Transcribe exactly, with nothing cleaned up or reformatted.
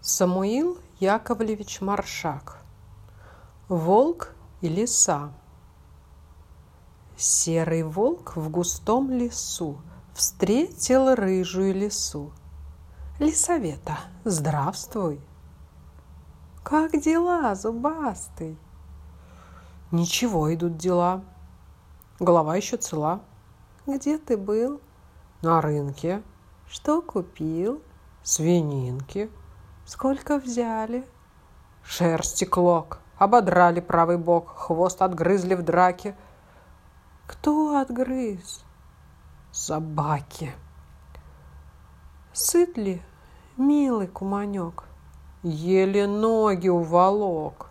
Самуил Яковлевич Маршак. Волк и лиса. Серый волк в густом лесу встретил рыжую лису. Лисавета, здравствуй! Как дела, зубастый? Ничего, идут дела. Голова еще цела. Где ты был? На рынке. Что купил? Свининки. Сколько взяли? Шерсти клок. Ободрали правый бок, хвост отгрызли в драке. Кто отгрыз? Собаки. Сыт ли, милый куманек? Еле ноги уволок.